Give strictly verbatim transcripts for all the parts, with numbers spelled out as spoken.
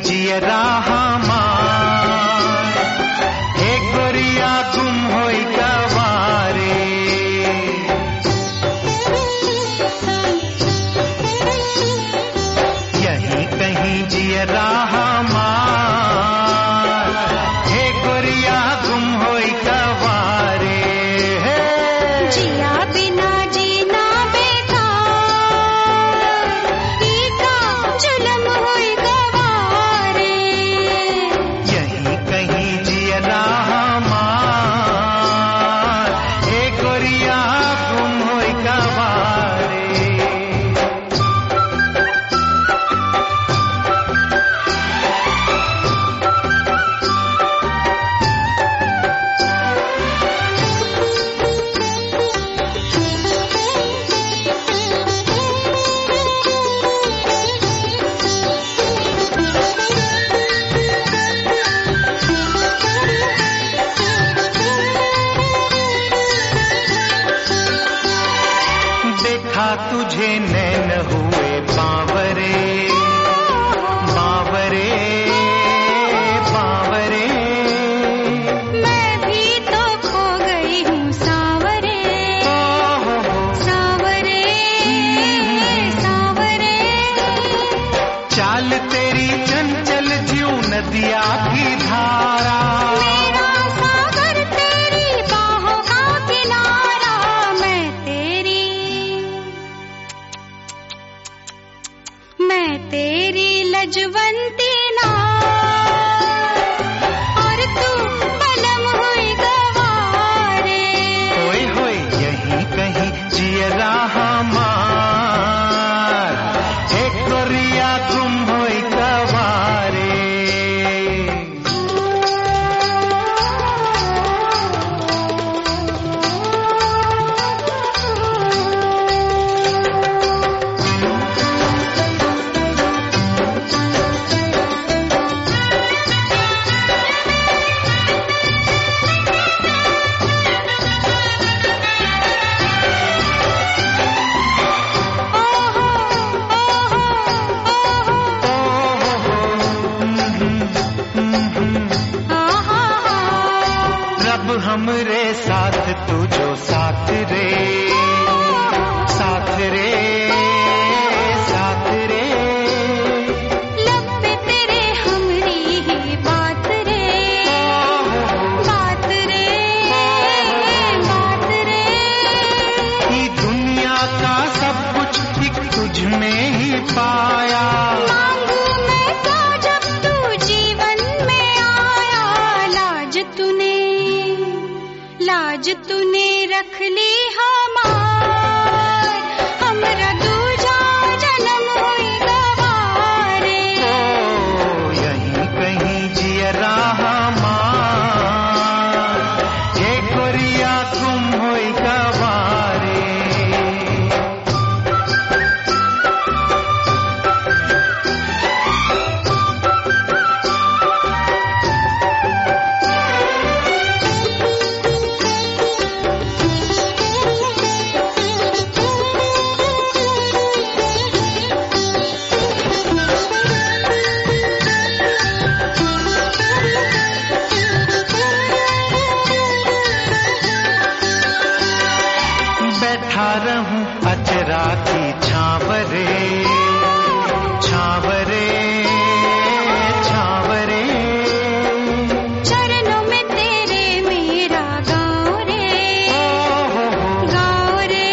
जियरा हमार हे गोरिया गुम होई गवारे। यहीं कहीं जियरा हमार हे गोरिया गुम होई गवारे। जिया बिना जीना बेकार, ईका जुलम होई गवारे। यहीं कहीं जियरा हमार हे गोरिया गुम होई गवारे। देखा तुझे नैन हुए बावरे बावरे बावरे। मैं भी तो खो गई हूँ सावरे सावरे सावरे। चाल तेरी चंचल ज्यों नदिया की धारा, मेरा सागर तेरी बाहों का किनारा। मैं तेरी मैं तेरी लजवंती नार, और तू पलम हुई गवारे। होए होए यहीं कहीं जियरा हमार हे गोरिया गुम होई गवारे। रब हमरे साथ तू जो साथ रे साथ रे साथ रे। लब पे तेरे हमरी ही बात रे बात रे बात रे। ये दुनिया का सब कुछ एक तुझ में ही पाया, मांगू मैं क्या जब तू जीवन में आया। लाज तूने लाज तूने रख ली हमार, हमरा दूजा जन्म हुई गवारे। ओ यहीं कहीं जियरा हमार हे गोरिया गुम होई गवारे। बैठा रहूं अचरा की छावरे छावरे छावरे। चरणों में तेरे मेरा गाँव रे गाँव रे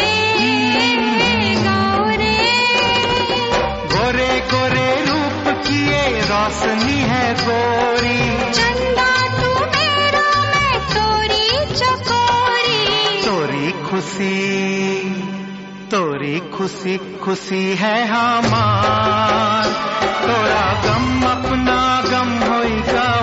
गाँव रे। गोरे गोरे रूप किए रोशनी है गोरी, चंदा तू मेरा मैं तोरी चकोरी। तोरी खुशी तोरी खुशी खुशी है हमार, तोरा गम अपना गम होई गवारे।